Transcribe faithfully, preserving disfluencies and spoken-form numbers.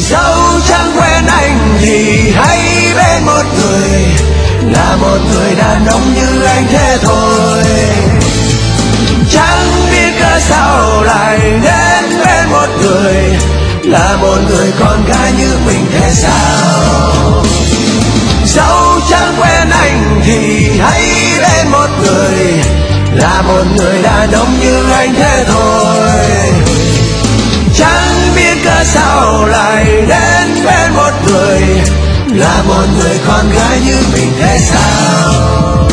Dẫu chẳng quen anh thì hãy bên một người, là một người đàn ông như anh thế thôi. Chẳng biết cớ sao lại đến bên một người, là một người con gái như mình thế sao. Dẫu chẳng quen anh thì hãy bên một người, là một người đàn ông như anh thế thôi. Chẳng biết cớ sao lại đến bên một người, là một người con gái như mình thế sao.